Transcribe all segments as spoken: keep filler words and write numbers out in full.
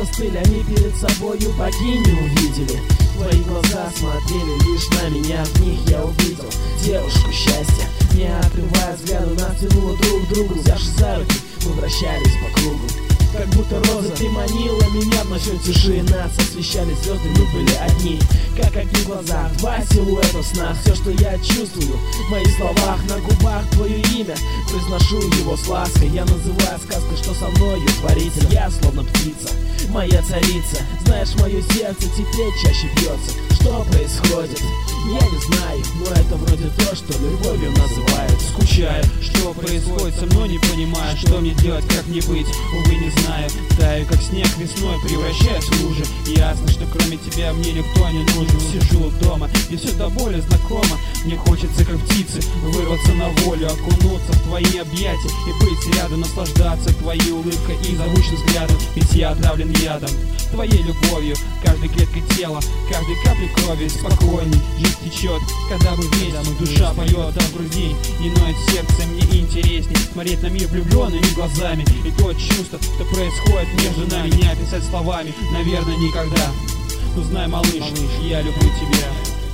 застыли, они перед собою богиню увидели. Твои глаза смотрели лишь на меня, в них я увидел девушку счастья. Не отрывая взгляда, нас тянуло друг к другу. Взявшись за руки, мы вращались по кругу. Как будто роза, ты манила меня в ночной тиши. Нас освещали звезды, мы были одни, как огни в глазах, два силуэта в снах. Все, что я чувствую в моих словах, на губах твое имя, произношу его с лаской. Я называю сказкой, что со мною творится. Я словно птица, моя царица. Знаешь, мое сердце теперь чаще бьется. Что происходит? Я не знаю, но это вроде то, что любовью называют. Скучаю, что происходит со мной, не понимаю, что мне делать, как мне быть, увы, не знаю. Таю, как снег весной, превращаюсь в лужи. Ясно, что кроме тебя мне никто не нужен. Сижу дома, и все до боли знакомо. Мне хочется, как птицы, вырваться на волю, окунуться в твои объятия и быть рядом, наслаждаться твоей улыбкой и зовущим взглядом. Ведь я отравлен ядом, твоей любовью, каждой клеткой тела, каждой каплей крови. Спокойней, жизнь течет, когда мы вместе, душа поет от груди. Не ноет сердце, мне интересней смотреть на мир влюбленными глазами. И то чувство, что происходит между нами, не описать словами, наверное, никогда. Ну знай, малыш, малыш, я люблю тебя.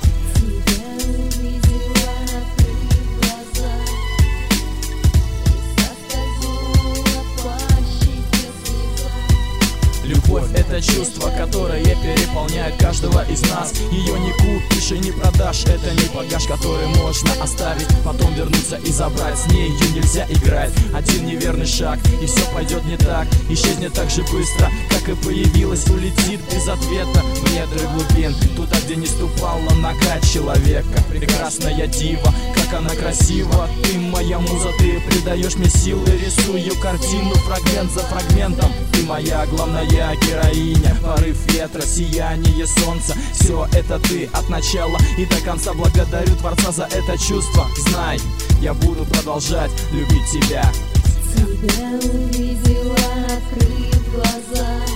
Любовь — это чувство, которое переполняет каждого из нас. Ее не купишь и не продашь, это не багаж, который можно оставить, потом вернуться и забрать. С нею нельзя играть, один неверный шаг, и все пойдет не так. Исчезнет так же быстро, как и появилась, улетит без ответа в недры глубин, туда, где не ступала нога человека. Прекрасная дива, как она красива, ты моя муза, ты придаешь мне силы. Рисую картину фрагмент за фрагментом, ты моя главная героиня, порыв ветра, сияние солнца. Все это ты от начала и до конца. Благодарю Творца за это чувство. Знай, я буду продолжать любить тебя. Тебя увидела, открыв глаза.